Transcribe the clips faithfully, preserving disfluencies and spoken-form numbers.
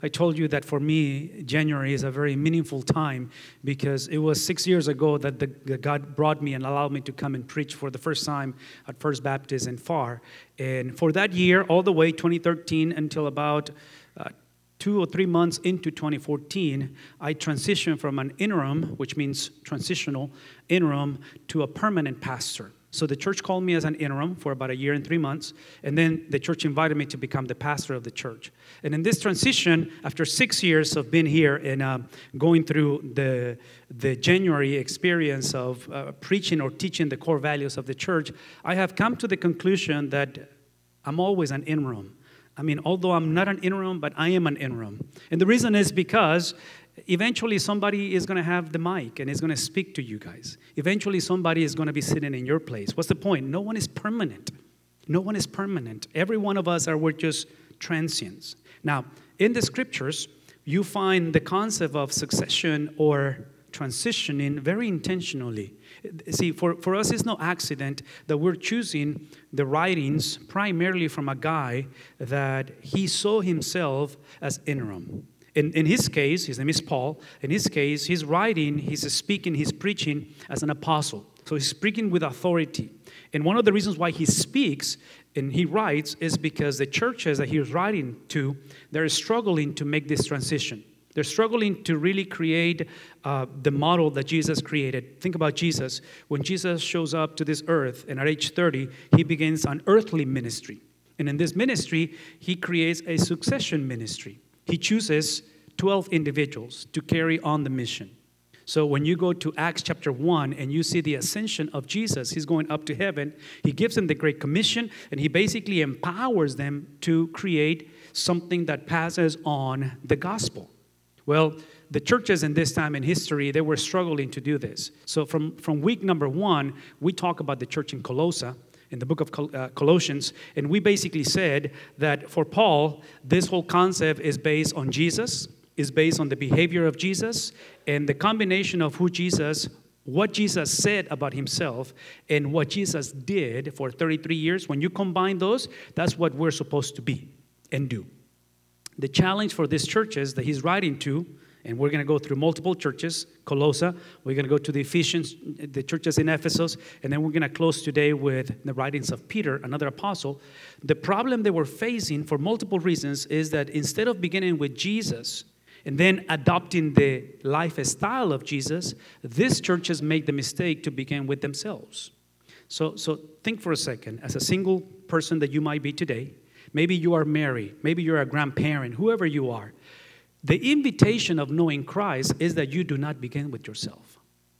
I told you that for me, January is a very meaningful time because it was six years ago that the, the God brought me and allowed me to come and preach for the first time at First Baptist in Pharr. And for that year, all the way twenty thirteen until about uh, two or three months into twenty fourteen, I transitioned from an interim, which means transitional interim, to a permanent pastor. So the church called me as an interim for about a year and three months, and then the church invited me to become the pastor of the church. And in this transition, after six years of being here and uh, going through the, the January experience of uh, preaching or teaching the core values of the church, I have come to the conclusion that I'm always an interim. I mean, although I'm not an interim, but I am an interim. And the reason is because eventually somebody is going to have the mic and is going to speak to you guys. Eventually somebody is going to be sitting in your place. What's the point? No one is permanent. No one is permanent. Every one of us are we're just transients. Now, in the scriptures, you find the concept of succession or transitioning very intentionally. See, for, for us, it's no accident that we're choosing the writings primarily from a guy that he saw himself as interim. In, in his case, his name is Paul. In his case, he's writing, he's speaking, he's preaching as an apostle. So he's speaking with authority. And one of the reasons why he speaks and he writes is because the churches that he's writing to, they're struggling to make this transition. They're struggling to really create uh, the model that Jesus created. Think about Jesus. When Jesus shows up to this earth, and at age thirty, he begins an earthly ministry. And in this ministry, he creates a succession ministry. He chooses twelve individuals to carry on the mission. So when you go to Acts chapter one and you see the ascension of Jesus, he's going up to heaven. He gives them the Great Commission, and he basically empowers them to create something that passes on the gospel. Well, the churches in this time in history, they were struggling to do this. So from, from week number one, we talk about the church in Colossae, in the book of Col- uh, Colossians, and we basically said that for Paul, this whole concept is based on Jesus, is based on the behavior of Jesus, and the combination of who Jesus, what Jesus said about himself, and what Jesus did for thirty-three years. When you combine those, that's what we're supposed to be and do. The challenge for these churches that he's writing to, and we're going to go through multiple churches, Colossae, we're going to go to the Ephesians, the churches in Ephesus, and then we're going to close today with the writings of Peter, another apostle. The problem they were facing for multiple reasons is that instead of beginning with Jesus and then adopting the lifestyle of Jesus, these churches make the mistake to begin with themselves. So, so think for a second, as a single person that you might be today, maybe you are married, maybe you're a grandparent, whoever you are. The invitation of knowing Christ is that you do not begin with yourself.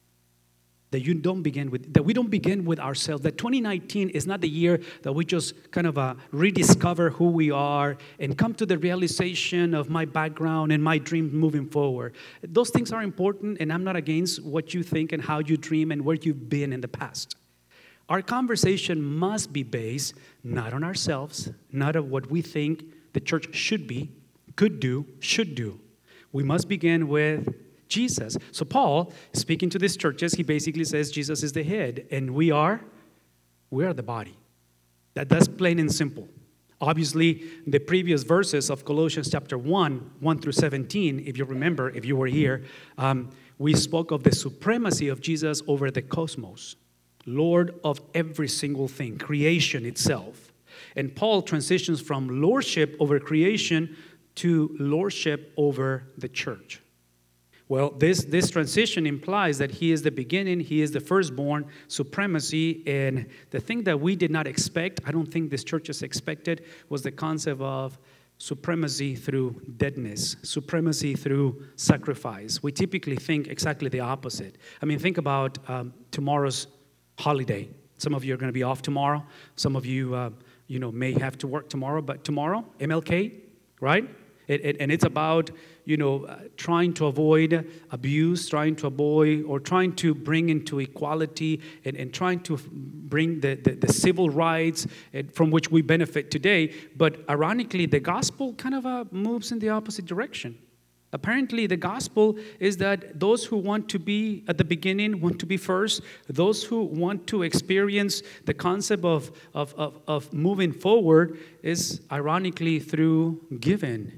That you don't begin with, that we don't begin with ourselves. That twenty nineteen is not the year that we just kind of uh, rediscover who we are and come to the realization of my background and my dreams moving forward. Those things are important, and I'm not against what you think and how you dream and where you've been in the past. Our conversation must be based not on ourselves, not on what we think the church should be, could do, should do. We must begin with Jesus. So Paul, speaking to these churches, he basically says Jesus is the head, and we are, we are the body. That, that's plain and simple. Obviously, the previous verses of Colossians chapter one, one through seventeen, if you remember, if you were here, um, we spoke of the supremacy of Jesus over the cosmos. Lord of every single thing, creation itself. And Paul transitions from lordship over creation to lordship over the church. Well, this, this transition implies that he is the beginning, he is the firstborn, supremacy, and the thing that we did not expect, I don't think this church has expected, was the concept of supremacy through deadness, supremacy through sacrifice. We typically think exactly the opposite. I mean, think about um, tomorrow's holiday. Some of you are going to be off tomorrow. Some of you, uh, you know, may have to work tomorrow. But tomorrow, M L K, right? It, it, and it's about, you know, uh, trying to avoid abuse, trying to avoid or trying to bring into equality and, and trying to bring the, the, the civil rights from which we benefit today. But ironically, the gospel kind of uh, moves in the opposite direction. Apparently, the gospel is that those who want to be at the beginning, want to be first, those who want to experience the concept of, of, of, of moving forward is ironically through giving,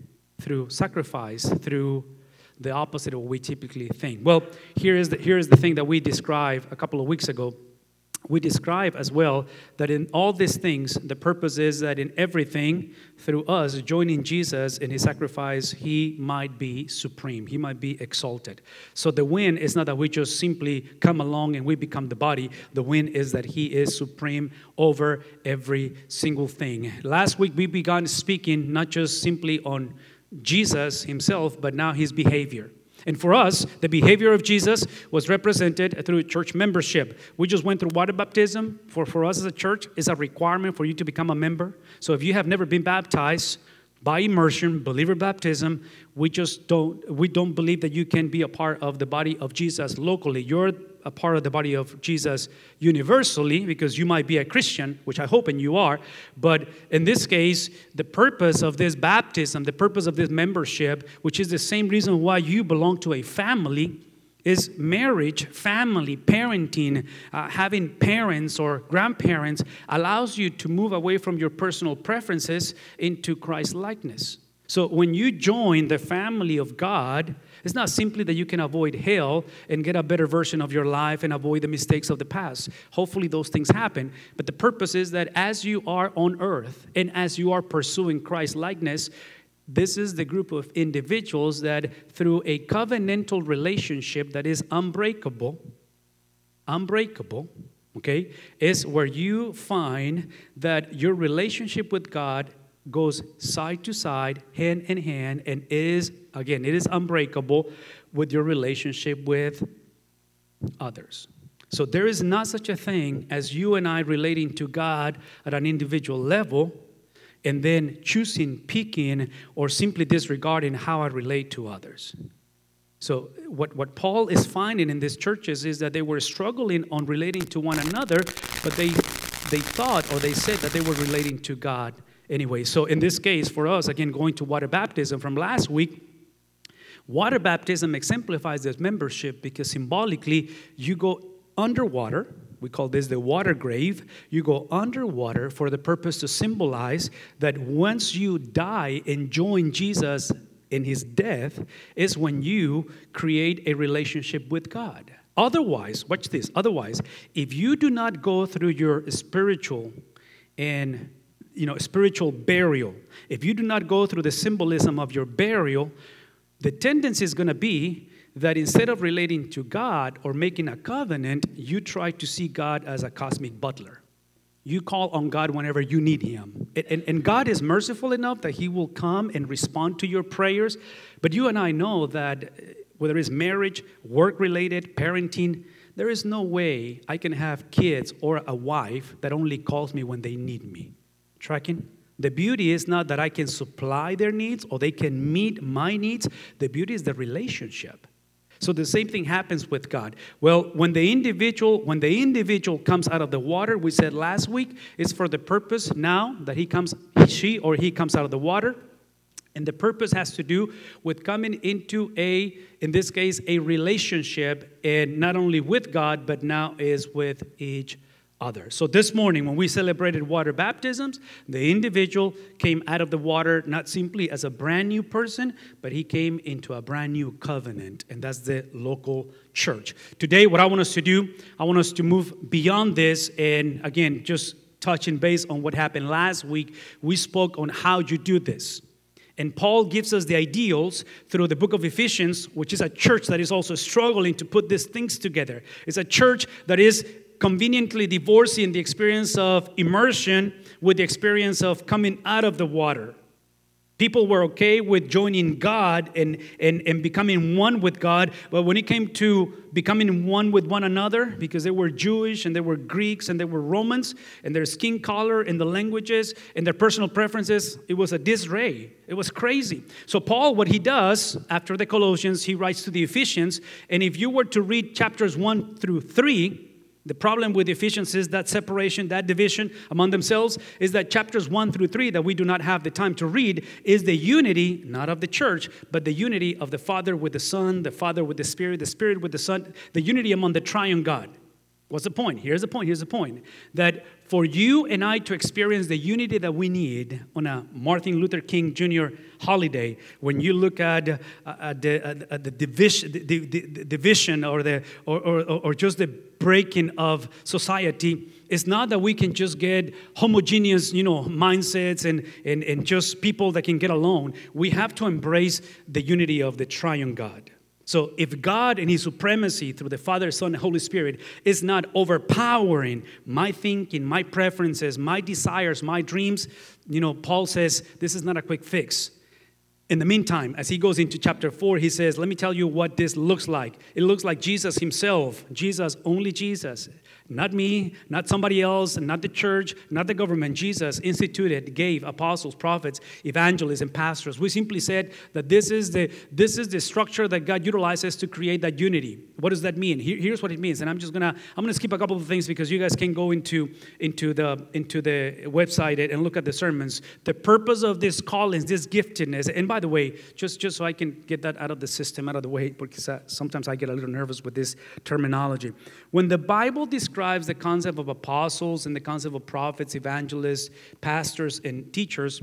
through sacrifice, through the opposite of what we typically think. Well, here is the, here is the thing that we described a couple of weeks ago. We describe as well that in all these things, the purpose is that in everything, through us joining Jesus in his sacrifice, he might be supreme. He might be exalted. So the win is not that we just simply come along and we become the body. The win is that he is supreme over every single thing. Last week, we began speaking not just simply on Jesus himself, but now his behavior. And for us, the behavior of Jesus was represented through church membership. We just went through water baptism. For, for us as a church, it's a requirement for you to become a member. So if you have never been baptized by immersion, believer baptism, we just don't, we don't believe that you can be a part of the body of Jesus locally. You're a part of the body of Jesus universally because you might be a Christian, which I hope and you are. But in this case, the purpose of this baptism, the purpose of this membership, which is the same reason why you belong to a family, is marriage, family, parenting, uh, having parents or grandparents allows you to move away from your personal preferences into Christ likeness. So when you join the family of God, it's not simply that you can avoid hell and get a better version of your life and avoid the mistakes of the past. Hopefully those things happen. But the purpose is that as you are on earth and as you are pursuing Christ likeness, this is the group of individuals that through a covenantal relationship that is unbreakable, unbreakable, okay, is where you find that your relationship with God goes side to side, hand in hand, and is, again, it is unbreakable with your relationship with others. So there is not such a thing as you and I relating to God at an individual level and then choosing, picking, or simply disregarding how I relate to others. So what, what Paul is finding in these churches is that they were struggling on relating to one another, but they they thought or they said that they were relating to God anyway. So in this case, for us, again, going to water baptism from last week, water baptism exemplifies this membership because symbolically you go underwater. We call this the water grave. You go underwater for the purpose to symbolize that once you die and join Jesus in his death is when you create a relationship with God. Otherwise, watch this, otherwise, if you do not go through your spiritual and you know, spiritual burial, if you do not go through the symbolism of your burial, the tendency is going to be that instead of relating to God or making a covenant, you try to see God as a cosmic butler. You call on God whenever you need him. And, and, and God is merciful enough that he will come and respond to your prayers. But you and I know that whether it's marriage, work-related, parenting, there is no way I can have kids or a wife that only calls me when they need me. Tracking? The beauty is not that I can supply their needs or they can meet my needs. The beauty is the relationship. So the same thing happens with God. Well, when the individual, when the individual comes out of the water, we said last week, it's for the purpose now that he comes, she or he comes out of the water. And the purpose has to do with coming into a, in this case, a relationship, and not only with God, but now is with each other. So this morning, when we celebrated water baptisms, the individual came out of the water not simply as a brand new person, but he came into a brand new covenant, and that's the local church. Today, what I want us to do, I want us to move beyond this, and again, just touching base on what happened last week, we spoke on how you do this. And Paul gives us the ideals through the book of Ephesians, which is a church that is also struggling to put these things together. It's a church that is conveniently divorcing the experience of immersion with the experience of coming out of the water. People were okay with joining God and, and, and becoming one with God, but when it came to becoming one with one another, because they were Jewish and they were Greeks and they were Romans, and their skin color and the languages and their personal preferences, it was a disarray. It was crazy. So Paul, what he does after the Colossians, he writes to the Ephesians, and if you were to read chapters one through three, the problem with Ephesians is that separation, that division among themselves, is that chapters one through three that we do not have the time to read is the unity, not of the church, but the unity of the Father with the Son, the Father with the Spirit, the Spirit with the Son, the unity among the triune God. What's the point? Here's the point. Here's the point. That for you and I to experience the unity that we need on a Martin Luther King Junior holiday, when you look at, uh, at the, at, at the, division, the, the, the division or, the, or, or, or just the breaking of society, it's not that we can just get homogeneous, you know, mindsets and, and, and just people that can get along. We have to embrace the unity of the triune God. So if God and His supremacy through the Father, Son, and Holy Spirit is not overpowering my thinking, my preferences, my desires, my dreams, you know, Paul says this is not a quick fix. In the meantime, as he goes into chapter four, he says, let me tell you what this looks like. It looks like Jesus Himself, Jesus, only Jesus. Not me, not somebody else, not the church, not the government. Jesus instituted, gave apostles, prophets, evangelists, and pastors. We simply said that this is the this is the structure that God utilizes to create that unity. What does that mean? Here, here's what it means. And I'm just gonna I'm gonna skip a couple of things because you guys can go into into the into the website and look at the sermons. The purpose of this callings, this giftedness. And by the way, just just so I can get that out of the system, out of the way, because sometimes I get a little nervous with this terminology. When the Bible describes describes the concept of apostles and the concept of prophets, evangelists, pastors, and teachers.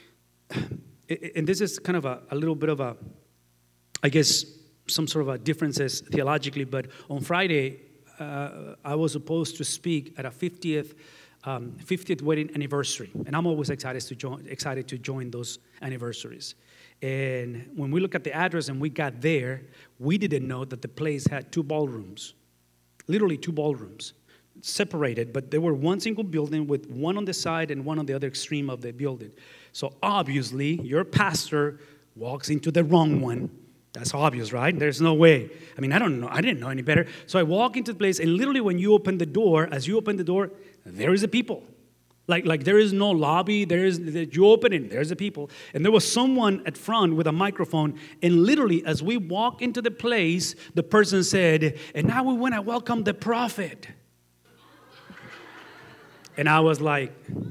And this is kind of a, a little bit of a, I guess, some sort of a differences theologically. But on Friday, uh, I was supposed to speak at a fiftieth, um, fiftieth wedding anniversary. And I'm always excited to join, excited to join those anniversaries. And when we look at the address and we got there, we didn't know that the place had two ballrooms. Literally two ballrooms. Separated, but they were one single building with one on the side and one on the other extreme of the building. So obviously, your pastor walks into the wrong one. That's obvious, right? There's no way. I mean, I don't know. I didn't know any better. So I walk into the place, and literally when you open the door, as you open the door, there is the people. Like, like there is no lobby. There is, you open it, there's the people. And there was someone at front with a microphone, and literally as we walk into the place, the person said, and now we want to welcome the prophet. And I was like,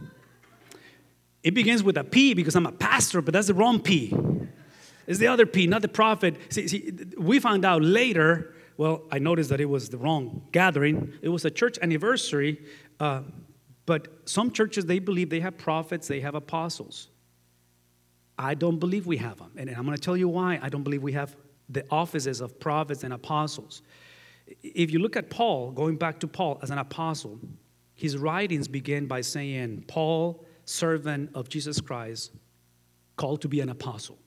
it begins with a P because I'm a pastor, but that's the wrong P. It's the other P, not the prophet. See, see, we found out later, well, I noticed that it was the wrong gathering. It was a church anniversary, uh, but some churches, they believe they have prophets, they have apostles. I don't believe we have them. And I'm going to tell you why I don't believe we have the offices of prophets and apostles. If you look at Paul, going back to Paul as an apostle, his writings begin by saying, Paul, servant of Jesus Christ, called to be an apostle.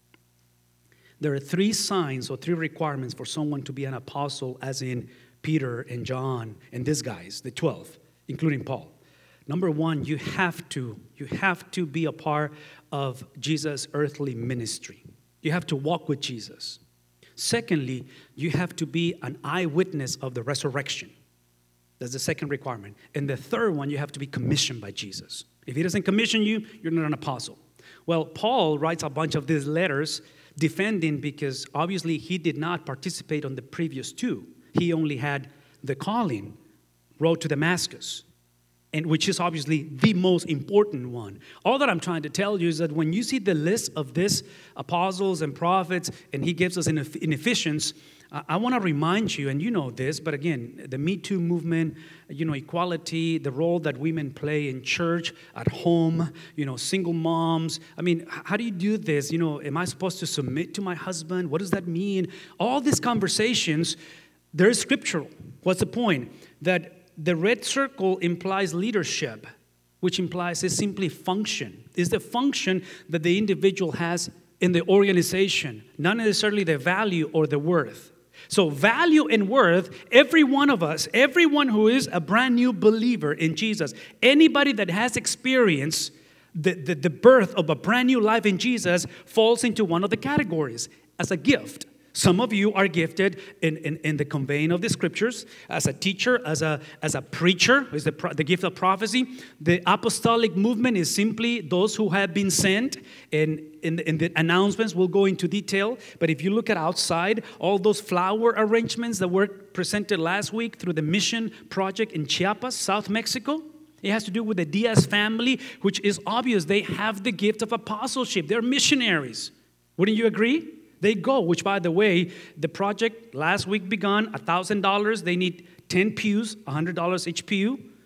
There are three signs or three requirements for someone to be an apostle, as in Peter and John and these guys, the twelve, including Paul. Number one, you have to, you have to be a part of Jesus' earthly ministry. You have to walk with Jesus. Secondly, you have to be an eyewitness of the resurrection. That's the second requirement. And the third one, you have to be commissioned by Jesus. If He doesn't commission you, you're not an apostle. Well, Paul writes a bunch of these letters defending, because obviously he did not participate on the previous two. He only had the calling, road to Damascus, and which is obviously the most important one. All that I'm trying to tell you is that when you see the list of these apostles and prophets, and he gives us in, in Ephesians, I want to remind you, and you know this, but again, the Me Too movement, you know, equality, the role that women play in church, at home, you know, single moms. I mean, how do you do this? You know, am I supposed to submit to my husband? What does that mean? All these conversations, they're scriptural. What's the point? That the red circle implies leadership, which implies it's simply function. It's the function that the individual has in the organization, not necessarily the value or the worth. So value and worth, every one of us, everyone who is a brand new believer in Jesus, anybody that has experienced the, the, the birth of a brand new life in Jesus falls into one of the categories as a gift. Some of you are gifted in, in, in the conveying of the scriptures, as a teacher, as a, as a preacher, is the, the gift of prophecy. The apostolic movement is simply those who have been sent, and in, in the announcements we'll go into detail. But if you look at outside, all those flower arrangements that were presented last week through the mission project in Chiapas, South Mexico, it has to do with the Diaz family, which is obvious. They have the gift of apostleship. They're missionaries. Wouldn't you agree? They go, which, by the way, the project last week begun, one thousand dollars. They need ten pews, one hundred dollars each pew.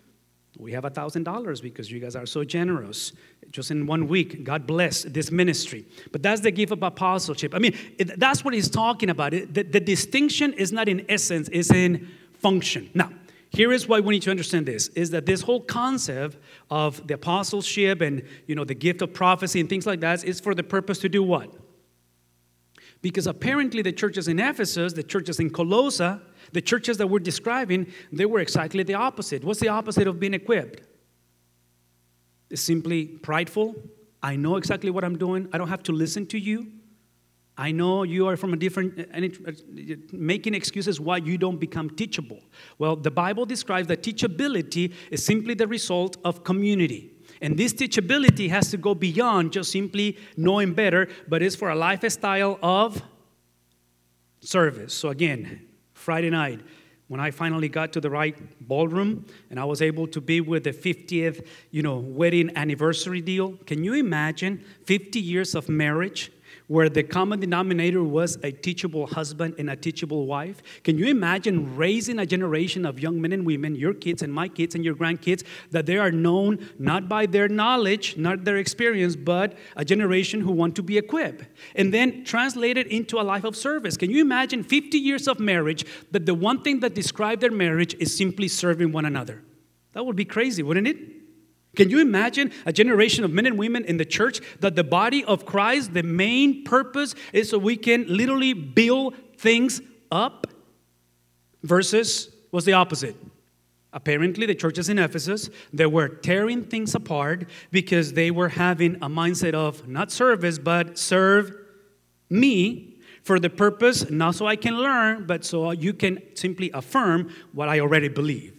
We have one thousand dollars because you guys are so generous. Just in one week, God bless this ministry. But that's the gift of apostleship. I mean, it, that's what he's talking about. It, the, the distinction is not in essence, it's in function. Now, here is why we need to understand this, is that this whole concept of the apostleship and, you know, the gift of prophecy and things like that is for the purpose to do what? Because apparently the churches in Ephesus, the churches in Colossae, the churches that we're describing, they were exactly the opposite. What's the opposite of being equipped? It's simply prideful. I know exactly what I'm doing. I don't have to listen to you. I know you are from a different, and it, making excuses why you don't become teachable. Well, the Bible describes that teachability is simply the result of community. And this teachability has to go beyond just simply knowing better, but it's for a lifestyle of service. So again, Friday night, when I finally got to the right ballroom and I was able to be with the fiftieth, you know, wedding anniversary deal, can you imagine fifty years of marriage where the common denominator was a teachable husband and a teachable wife? Can you imagine raising a generation of young men and women, your kids and my kids and your grandkids, that they are known not by their knowledge, not their experience, but a generation who want to be equipped? And then translate it into a life of service. Can you imagine fifty years of marriage that the one thing that described their marriage is simply serving one another? That would be crazy, wouldn't it? Can you imagine a generation of men and women in the church that the body of Christ, the main purpose is so we can literally build things up versus what's the opposite? Apparently, the churches in Ephesus, they were tearing things apart because they were having a mindset of not service, but serve me for the purpose, not so I can learn, but so you can simply affirm what I already believe.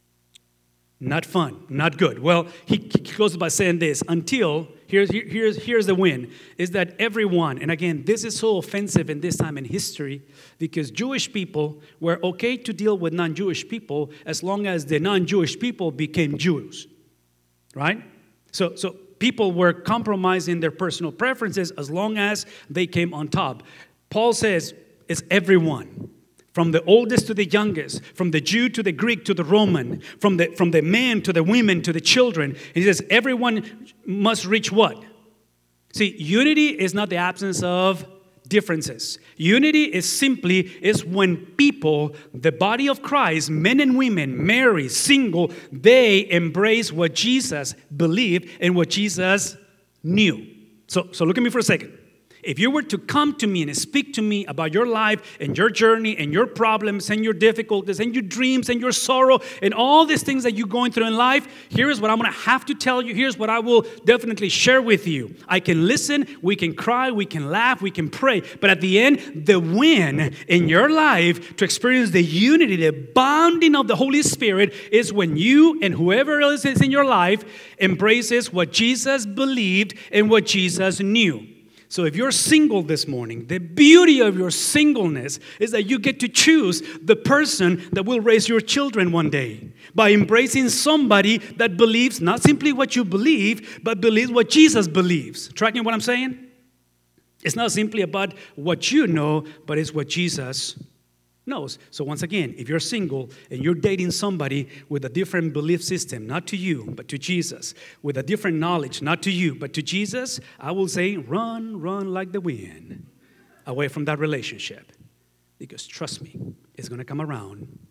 Not fun, not good. Well, he, he goes by saying this, until, here's, here's, here's the win, is that everyone, and again, this is so offensive in this time in history, because Jewish people were okay to deal with non-Jewish people as long as the non-Jewish people became Jews, right? So, so people were compromising their personal preferences as long as they came on top. Paul says, it's everyone. From the oldest to the youngest, from the Jew to the Greek to the Roman, from the, from the men to the women to the children. He says everyone must reach what? See, unity is not the absence of differences. Unity is simply is when people, the body of Christ, men and women, married, single, they embrace what Jesus believed and what Jesus knew. So, so look at me for a second. If you were to come to me and speak to me about your life and your journey and your problems and your difficulties and your dreams and your sorrow and all these things that you're going through in life, here is what I'm going to have to tell you. Here's what I will definitely share with you. I can listen, we can cry, we can laugh, we can pray. But at the end, the win in your life to experience the unity, the bonding of the Holy Spirit is when you and whoever else is in your life embraces what Jesus believed and what Jesus knew. So if you're single this morning, the beauty of your singleness is that you get to choose the person that will raise your children one day by embracing somebody that believes not simply what you believe, but believes what Jesus believes. Tracking what I'm saying? It's not simply about what you know, but it's what Jesus knows. So once again, if you're single and you're dating somebody with a different belief system, not to you, but to Jesus, with a different knowledge, not to you, but to Jesus, I will say, run, run like the wind away from that relationship. Because trust me, it's going to come around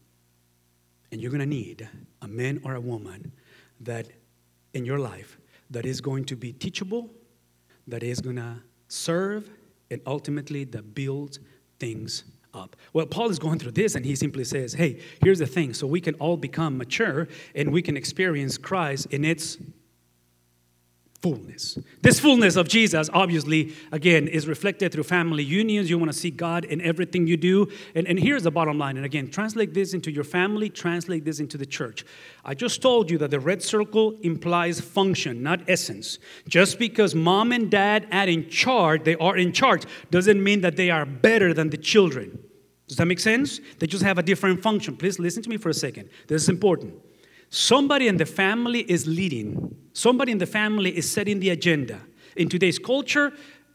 and you're going to need a man or a woman that in your life that is going to be teachable, that is going to serve, and ultimately that builds things up. Well, Paul is going through this and he simply says, hey, here's the thing. So we can all become mature and we can experience Christ in its fullness. This fullness of Jesus, obviously, again, is reflected through family unions. You want to see God in everything you do. And, and here's the bottom line. And again, translate this into your family, translate this into the church. I just told you that the red circle implies function, not essence. Just because mom and dad are in charge, they are in charge, doesn't mean that they are better than the children. Does that make sense? They just have a different function. Please listen to me for a second. This is important. Somebody in the family is leading. Somebody in the family is setting the agenda. In today's culture,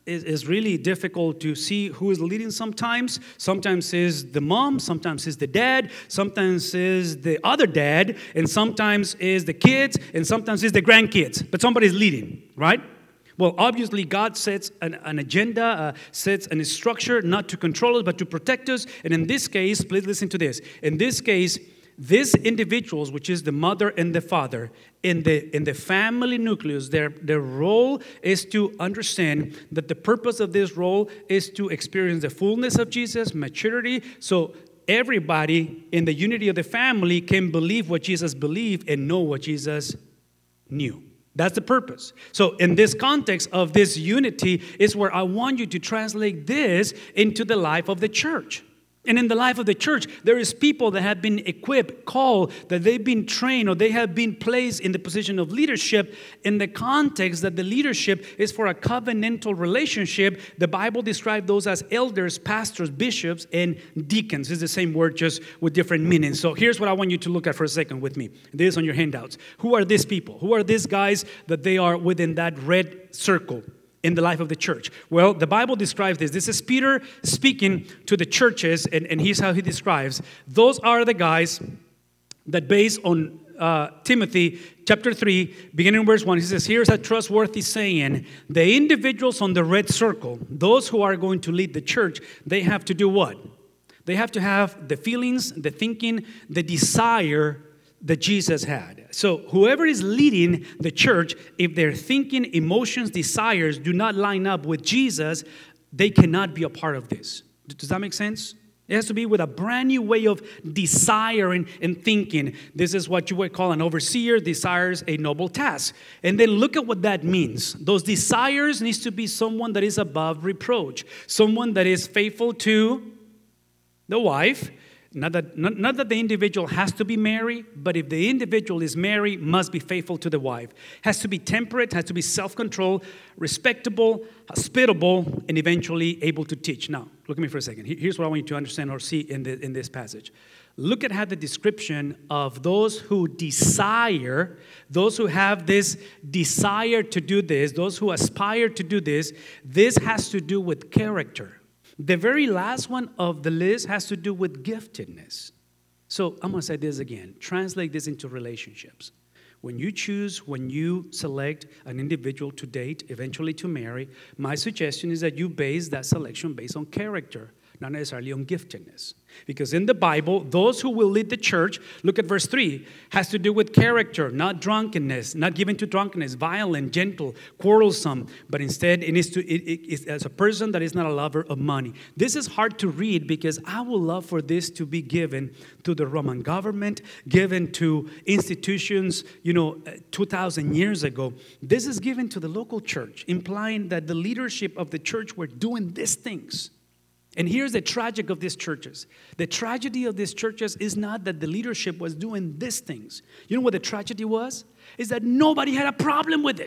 is, is really difficult to see who is leading sometimes. Sometimes is the mom, sometimes is the dad, sometimes is the other dad, and sometimes is the kids, and sometimes is the grandkids. But somebody's leading, right? Well, obviously, God sets an, an agenda, uh, sets a structure not to control us, but to protect us. And in this case, please listen to this. In this case, these individuals, which is the mother and the father, in the in the family nucleus, their, their role is to understand that the purpose of this role is to experience the fullness of Jesus, maturity, so everybody in the unity of the family can believe what Jesus believed and know what Jesus knew. That's the purpose. So in this context of this unity is where I want you to translate this into the life of the church. And in the life of the church, there is people that have been equipped, called, that they've been trained, or they have been placed in the position of leadership in the context that the leadership is for a covenantal relationship. The Bible describes those as elders, pastors, bishops, and deacons. It's the same word, just with different meanings. So here's what I want you to look at for a second with me. This is on your handouts. Who are these people? Who are these guys that they are within that red circle in the life of the church? Well, the Bible describes this. This is Peter speaking to the churches, and, and here's how he describes. Those are the guys that, based on uh, Timothy chapter three, beginning in verse one, he says, here's a trustworthy saying. The individuals on the red circle, those who are going to lead the church, they have to do what? They have to have the feelings, the thinking, the desire that Jesus had. So whoever is leading the church, if their thinking, emotions, desires do not line up with Jesus, they cannot be a part of this. Does that make sense? It has to be with a brand new way of desiring and thinking. This is what you would call an overseer desires a noble task. And then look at what that means. Those desires needs to be someone that is above reproach. Someone that is faithful to the wife. Not that, not, not that the individual has to be married, but if the individual is married, must be faithful to the wife. Has to be temperate, has to be self-controlled, respectable, hospitable, and eventually able to teach. Now, look at me for a second. Here's what I want you to understand or see in, the, in this passage. Look at how the description of those who desire, those who have this desire to do this, those who aspire to do this, this has to do with character. The very last one of the list has to do with giftedness. So I'm going to say this again. Translate this into relationships. When you choose, when you select an individual to date, eventually to marry, my suggestion is that you base that selection based on character, not necessarily on giftedness. Because in the Bible, those who will lead the church, look at verse three, has to do with character, not drunkenness, not given to drunkenness, violent, gentle, quarrelsome, but instead it is to it, it is as a person that is not a lover of money. This is hard to read because I would love for this to be given to the Roman government, given to institutions, you know, two thousand years ago. This is given to the local church, implying that the leadership of the church were doing these things. And here's the tragic of these churches. The tragedy of these churches is not that the leadership was doing these things. You know what the tragedy was? Is that nobody had a problem with it.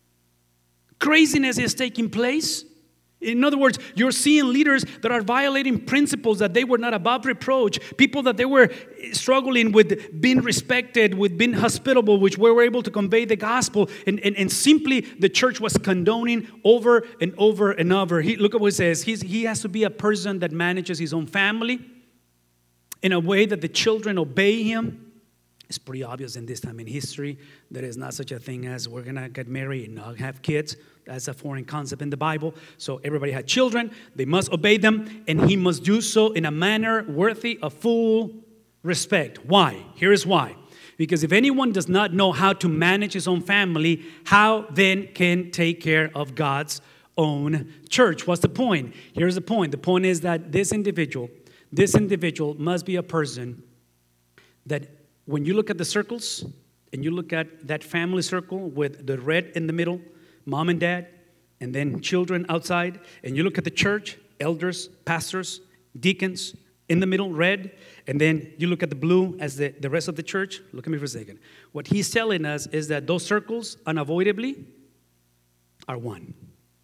Craziness is taking place. In other words, you're seeing leaders that are violating principles that they were not above reproach, people that they were struggling with being respected, with being hospitable, which we were able to convey the gospel, and, and, and simply the church was condoning over and over and over. He, look at what it says. He's, he has to be a person that manages his own family in a way that the children obey him. It's pretty obvious in this time in history there is not such a thing as we're going to get married and not have kids. That's a foreign concept in the Bible. So everybody had children. They must obey them, and he must do so in a manner worthy of full respect. Why? Here is why. Because if anyone does not know how to manage his own family, how then can take care of God's own church? What's the point? Here's the point. The point is that this individual, this individual must be a person that when you look at the circles and you look at that family circle with the red in the middle, mom and dad, and then children outside, and you look at the church, elders, pastors, deacons, in the middle, red, and then you look at the blue as the, the rest of the church. Look at me for a second. What he's telling us is that those circles unavoidably are one.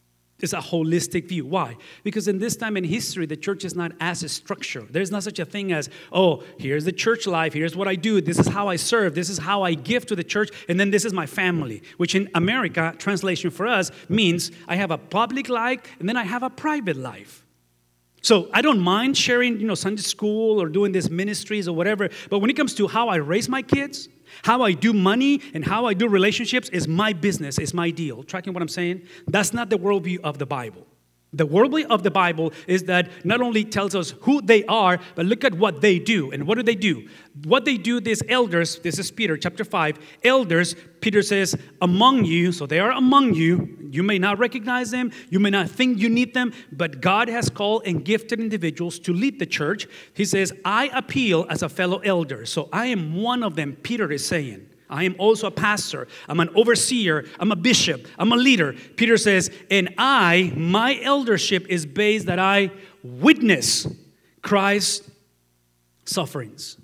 It's a holistic view. Why? Because in this time in history, the church is not as structured. There's not such a thing as, oh, here's the church life, here's what I do, this is how I serve, this is how I give to the church, and then this is my family, which in America, translation for us, means I have a public life, and then I have a private life. So I don't mind sharing, you know, Sunday school or doing these ministries or whatever, but when it comes to how I raise my kids, how I do money and how I do relationships is my business, is my deal. Tracking what I'm saying? That's not the worldview of the Bible. The worldview of the Bible is that not only tells us who they are, but look at what they do. And what do they do? What they do, these elders, this is Peter chapter five, elders, Peter says, among you, so they are among you. You may not recognize them, you may not think you need them, but God has called and gifted individuals to lead the church. He says, I appeal as a fellow elder. So I am one of them, Peter is saying. I am also a pastor. I'm an overseer. I'm a bishop. I'm a leader. Peter says, and I, my eldership is based that I witness Christ's sufferings.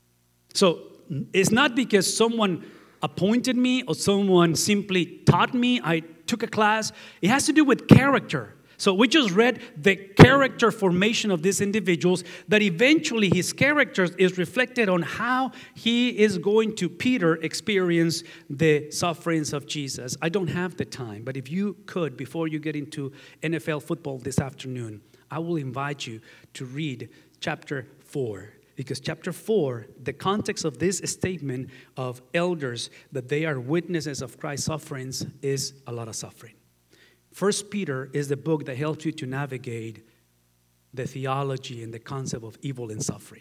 So it's not because someone appointed me or someone simply taught me. I took a class. It has to do with character. So we just read the character formation of these individuals, that eventually his character is reflected on how he is going to, Peter, experience the sufferings of Jesus. I don't have the time, but if you could, before you get into N F L football this afternoon, I will invite you to read chapter four. Because chapter four, the context of this statement of elders, that they are witnesses of Christ's sufferings, is a lot of suffering. First Peter is the book that helps you to navigate the theology and the concept of evil and suffering.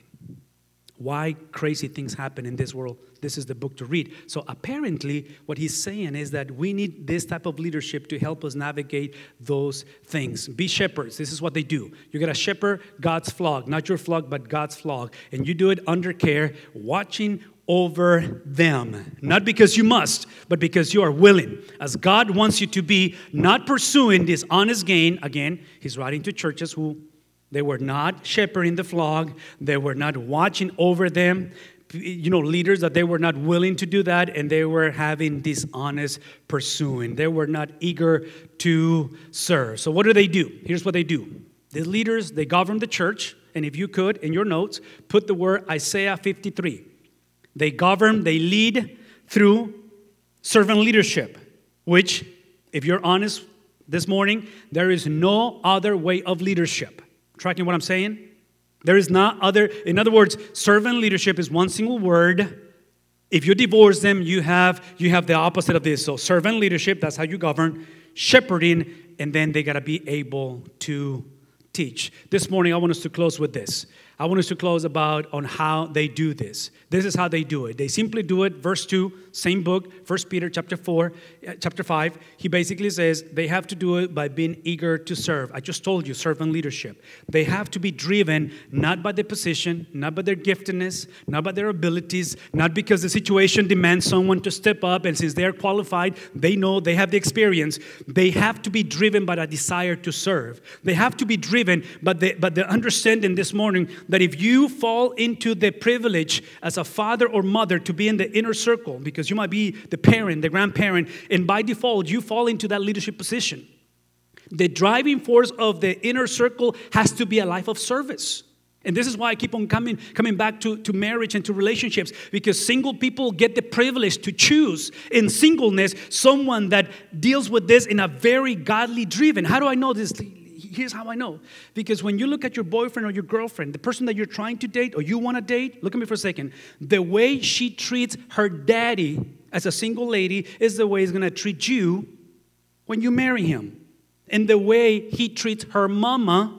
Why crazy things happen in this world, this is the book to read. So apparently what he's saying is that we need this type of leadership to help us navigate those things. Be shepherds, this is what they do. You got to shepherd God's flock, not your flock, but God's flock. And you do it under care, watching over them, not because you must, but because you are willing, as God wants you to be, not pursuing this honest gain. Again, he's writing to churches who they were not shepherding the flock, they were not watching over them, you know, leaders that they were not willing to do that, and they were having this honest pursuing. They were not eager to serve. So what do they do? Here's what they do. The leaders, they govern the church, and if you could, in your notes, put the word Isaiah fifty-three. They govern, they lead through servant leadership, which, if you're honest this morning, there is no other way of leadership. Tracking what I'm saying? There is not other, in other words, servant leadership is one single word. If you divorce them, you have, you have the opposite of this. So servant leadership, that's how you govern. Shepherding, and then they got to be able to teach. This morning, I want us to close with this. I want us to close about on how they do this. This is how they do it. They simply do it. Verse two, same book, First Peter chapter four, chapter five. He basically says they have to do it by being eager to serve. I just told you, servant leadership. They have to be driven not by their position, not by their giftedness, not by their abilities, not because the situation demands someone to step up, and since they are qualified, they know, they have the experience. They have to be driven by a desire to serve. They have to be driven by the, by the understanding this morning that if you fall into the privilege as a father or mother to be in the inner circle, because you might be the parent, the grandparent, and by default, you fall into that leadership position. The driving force of the inner circle has to be a life of service. And this is why I keep on coming, coming back to, to marriage and to relationships, because single people get the privilege to choose in singleness someone that deals with this in a very godly driven. How do I know this? Here's how I know. Because when you look at your boyfriend or your girlfriend, the person that you're trying to date or you want to date, look at me for a second. The way she treats her daddy as a single lady is the way he's going to treat you when you marry him. And the way he treats her mama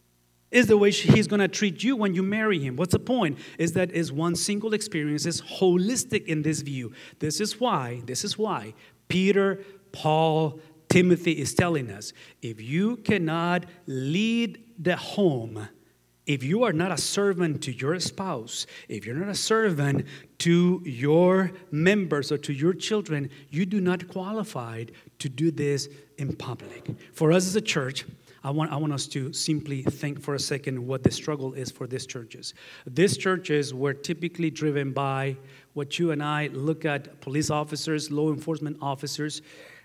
is the way he's going to treat you when you marry him. What's the point? Is that is one single experience. It's holistic in this view. This is why, this is why Peter, Paul, Timothy is telling us, if you cannot lead the home, if you are not a servant to your spouse, if you're not a servant to your members or to your children, you do not qualify to do this in public. For us as a church, I want, I want us to simply think for a second what the struggle is for these churches. These churches were typically driven by what you and I look at police officers, law enforcement officers.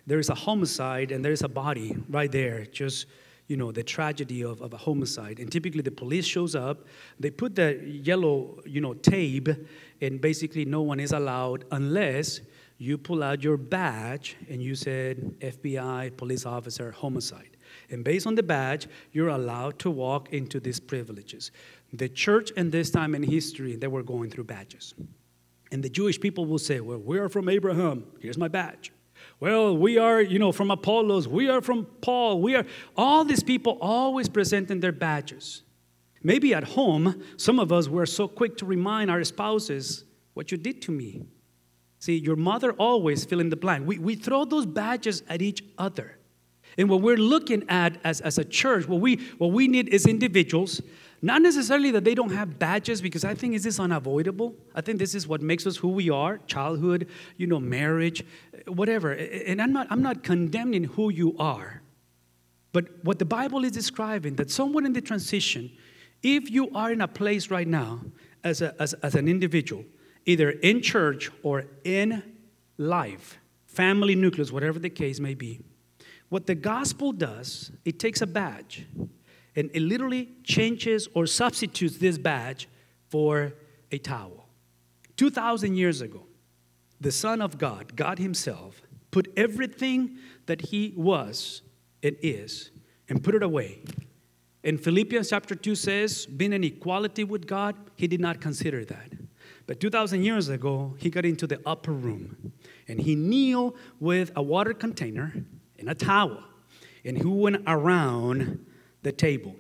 there is a homicide and there is a body right there, just, you know, the tragedy of, of a homicide. And typically the police shows up, they put the yellow, you know, tape, and basically no one is allowed unless you pull out your badge and you said F B I, police officer, homicide. And based on the badge, you're allowed to walk into these privileges. The church in this time in history, they were going through badges. And the Jewish people will say, well, we are from Abraham. Here's my badge. Well, we are, you know, from Apollos. We are from Paul. We are, all these people always presenting their badges. Maybe at home, some of us were so quick to remind our spouses what you did to me. See, your mother always fill in the blank. We, we throw those badges at each other. And what we're looking at as, as a church, what we, what we need is individuals, not necessarily that they don't have badges, because I think this is unavoidable. I think this is what makes us who we are, childhood, you know, marriage, whatever. And I'm not, I'm not condemning who you are. But what the Bible is describing, that someone in the transition, if you are in a place right now as, a, as, as an individual, either in church or in life, family nucleus, whatever the case may be, what the gospel does, it takes a badge and it literally changes or substitutes this badge for a towel. two thousand years ago, the Son of God, God himself, put everything that he was and is and put it away. And Philippians chapter two says, being in equality with God, he did not consider that. But two thousand years ago, he got into the upper room and he kneeled with a water container and a towel, and he went around the table.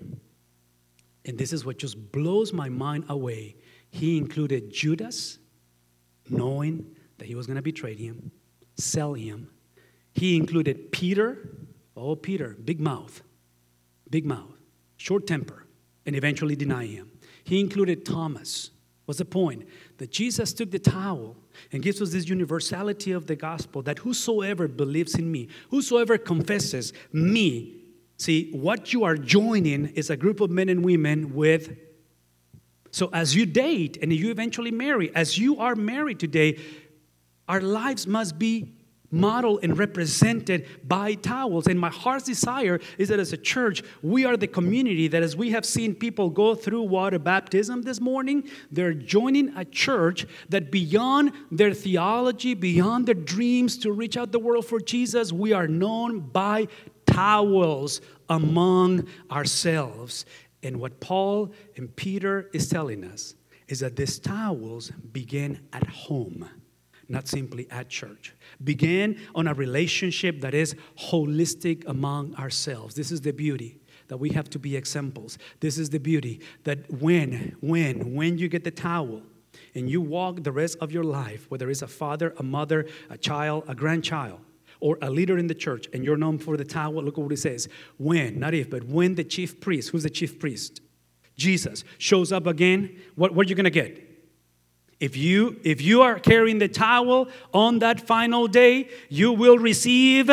And this is what just blows my mind away. He included Judas, knowing that he was going to betray him, sell him. He included Peter. Oh, Peter, big mouth, big mouth, short temper, and eventually deny him. He included Thomas. What's the point? That Jesus took the towel and gives us this universality of the gospel, that whosoever believes in me, whosoever confesses me, see, what you are joining is a group of men and women with, so as you date and you eventually marry, as you are married today, our lives must be modeled and represented by towels. And my heart's desire is that as a church, we are the community that, as we have seen people go through water baptism this morning, they're joining a church that beyond their theology, beyond their dreams to reach out the world for Jesus, we are known by towels among ourselves. And what Paul and Peter is telling us is that these towels begin at home, not simply at church. Begin on a relationship that is holistic among ourselves. This is the beauty, that we have to be examples. This is the beauty, that when, when, when you get the towel and you walk the rest of your life, whether it's a father, a mother, a child, a grandchild, or a leader in the church, and you're known for the towel, look at what it says. When, not if, but when the chief priest, who's the chief priest? Jesus shows up again, what, what are you going to get? If you, if you are carrying the towel on that final day, you will receive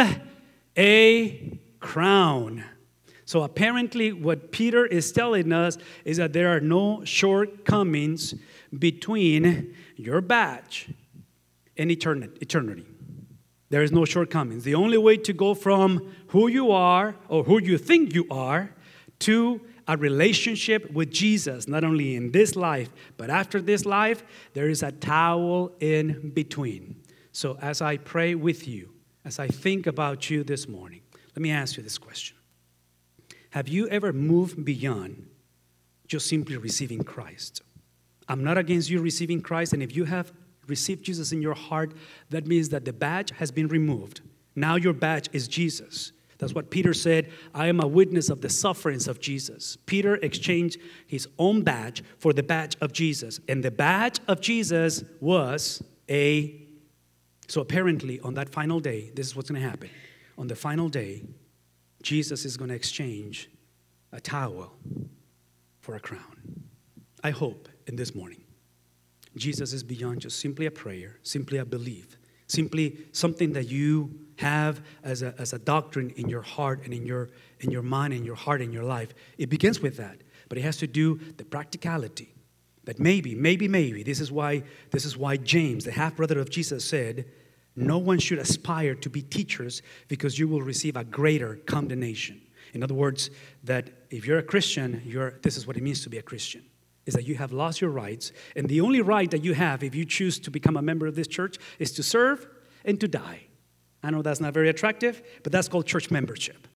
a crown. So apparently what Peter is telling us is that there are no shortcomings between your badge and eternity. There is no shortcomings. The only way to go from who you are or who you think you are to a relationship with Jesus, not only in this life, but after this life, there is a towel in between. So as I pray with you, as I think about you this morning, let me ask you this question. Have you ever moved beyond just simply receiving Christ? I'm not against you receiving Christ, and if you have received Jesus in your heart, that means that the badge has been removed. Now your badge is Jesus. That's what Peter said, I am a witness of the sufferings of Jesus. Peter exchanged his own badge for the badge of Jesus. And the badge of Jesus was a, so apparently on that final day, this is what's going to happen. On the final day, Jesus is going to exchange a towel for a crown. I hope in this morning, Jesus is beyond just simply a prayer, simply a belief, simply something that you have as a, as a doctrine in your heart and in your, in your mind and your heart and your life. It begins with that, but it has to do the practicality. That maybe, maybe, maybe, this is why, this is why James, the half-brother of Jesus, said, No one should aspire to be teachers because you will receive a greater condemnation. In other words, that if you're a Christian, you're, this is what it means to be a Christian, is that you have lost your rights, and the only right that you have if you choose to become a member of this church is to serve and to die. I know that's not very attractive, but that's called church membership.